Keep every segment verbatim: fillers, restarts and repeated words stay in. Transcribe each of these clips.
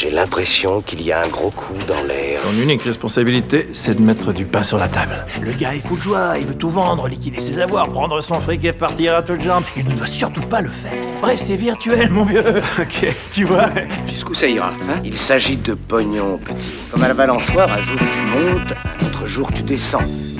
J'ai l'impression qu'il y a un gros coup dans l'air. Ton unique responsabilité, c'est de mettre du pain sur la table. Le gars est fou de joie, il veut tout vendre, liquider ses avoirs, prendre son fric et partir à toutes jambes. Il ne doit surtout pas le faire. Bref, c'est virtuel, mon vieux. Ok, tu vois. Jusqu'où ça ira, hein? Il s'agit de pognon, petit. Comme à la balançoire, un jour tu montes, un autre jour tu descends.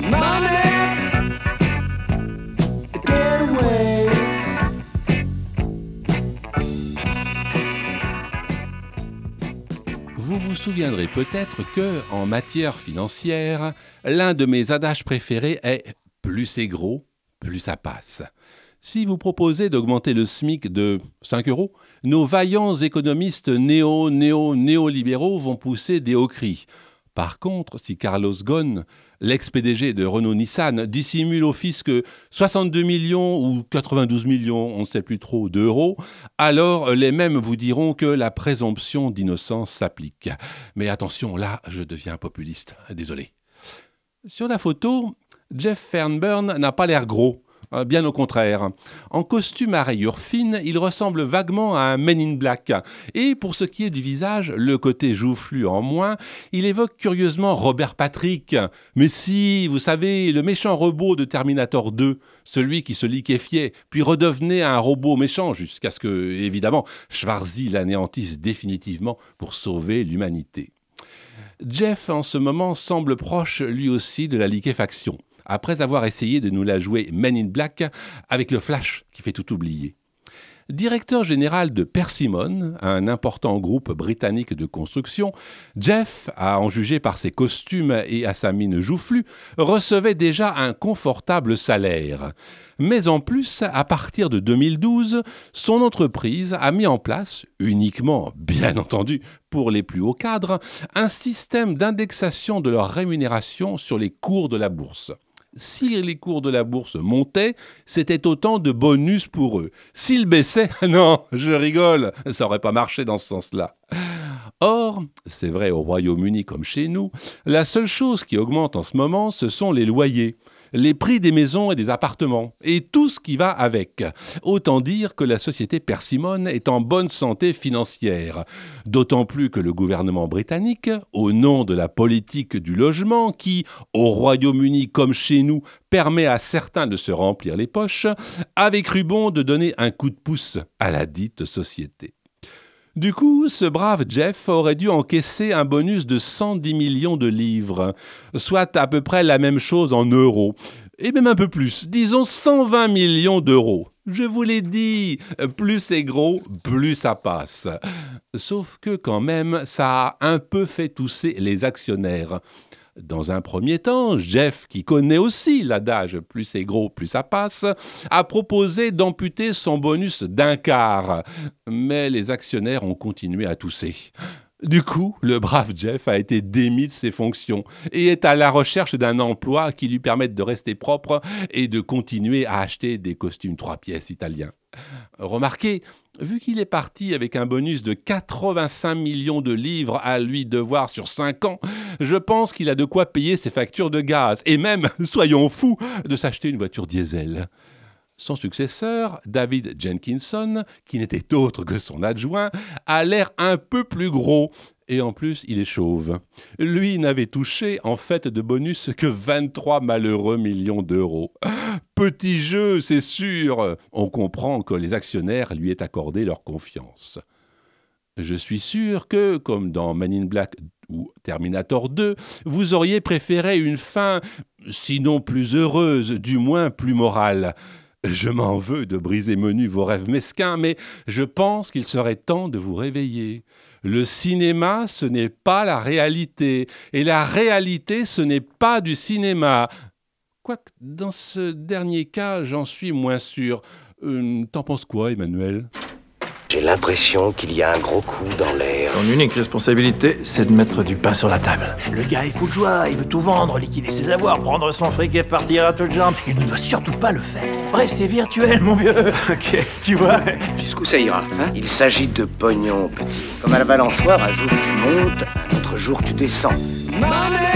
Vous vous souviendrez peut-être que, en matière financière, l'un de mes adages préférés est « plus c'est gros, plus ça passe ». Si vous proposez d'augmenter le SMIC de cinq euros, nos vaillants économistes néo-néo-néolibéraux vont pousser des hauts cris. Par contre, si Carlos Ghosn, l'ex-P D G de Renault-Nissan, dissimule au fisc soixante-deux millions ou quatre-vingt-douze millions, on ne sait plus trop, d'euros, alors les mêmes vous diront que la présomption d'innocence s'applique. Mais attention, là, je deviens populiste, désolé. Sur la photo, Jeff Fernburn n'a pas l'air gros. Bien au contraire. En costume à rayures fines, il ressemble vaguement à un Men in Black. Et pour ce qui est du visage, le côté joufflu en moins, il évoque curieusement Robert Patrick. Mais si, vous savez, le méchant robot de Terminator deux, celui qui se liquéfiait, puis redevenait un robot méchant, jusqu'à ce que, évidemment, Schwarzy l'anéantisse définitivement pour sauver l'humanité. Jeff, en ce moment, semble proche, lui aussi, de la liquéfaction, après avoir essayé de nous la jouer Men in Black avec le flash qui fait tout oublier. Directeur général de Persimmon, un important groupe britannique de construction, Jeff, à en juger par ses costumes et à sa mine joufflue, recevait déjà un confortable salaire. Mais en plus, à partir de deux mille douze, son entreprise a mis en place, uniquement, bien entendu, pour les plus hauts cadres, un système d'indexation de leur rémunération sur les cours de la bourse. Si les cours de la bourse montaient, c'était autant de bonus pour eux. S'ils baissaient, non, je rigole, ça n'aurait pas marché dans ce sens-là. Or, c'est vrai au Royaume-Uni comme chez nous, la seule chose qui augmente en ce moment, ce sont les loyers, les prix des maisons et des appartements, et tout ce qui va avec. Autant dire que la société Persimmon est en bonne santé financière. D'autant plus que le gouvernement britannique, au nom de la politique du logement, qui, au Royaume-Uni comme chez nous, permet à certains de se remplir les poches, avait cru bon de donner un coup de pouce à la dite société. Du coup, ce brave Jeff aurait dû encaisser un bonus de cent dix millions de livres, soit à peu près la même chose en euros, et même un peu plus, disons cent vingt millions d'euros. Je vous l'ai dit, plus c'est gros, plus ça passe. Sauf que quand même, ça a un peu fait tousser les actionnaires. Dans un premier temps, Jeff, qui connaît aussi l'adage « plus c'est gros, plus ça passe », a proposé d'amputer son bonus d'un quart. Mais les actionnaires ont continué à tousser. Du coup, le brave Jeff a été démis de ses fonctions et est à la recherche d'un emploi qui lui permette de rester propre et de continuer à acheter des costumes trois pièces italiens. Remarquez, vu qu'il est parti avec un bonus de quatre-vingt-cinq millions de livres à lui devoir sur cinq ans, je pense qu'il a de quoi payer ses factures de gaz et même, soyons fous, de s'acheter une voiture diesel. Son successeur, David Jenkinson, qui n'était autre que son adjoint, a l'air un peu plus gros. Et en plus, il est chauve. Lui n'avait touché, en fait, de bonus que vingt-trois malheureux millions d'euros. Petit jeu, c'est sûr. On comprend que les actionnaires lui aient accordé leur confiance. Je suis sûr que, comme dans Men in Black ou Terminator deux, vous auriez préféré une fin, sinon plus heureuse, du moins plus morale. Je m'en veux de briser menu vos rêves mesquins, mais je pense qu'il serait temps de vous réveiller. Le cinéma, ce n'est pas la réalité, et la réalité, ce n'est pas du cinéma. Quoique, dans ce dernier cas, j'en suis moins sûr. Euh, t'en penses quoi, Emmanuel ? J'ai l'impression qu'il y a un gros coup dans l'air. Ton unique responsabilité, c'est de mettre du pain sur la table. Le gars est fou de joie, il veut tout vendre, liquider ses avoirs, prendre son fric et partir à toutes jambes. Il ne doit surtout pas le faire. Bref, c'est virtuel, mon vieux. Ok, tu vois. Jusqu'où ça ira, hein? Il s'agit de pognon, petit. Comme à la balançoire, un jour tu montes, un autre jour tu descends. Money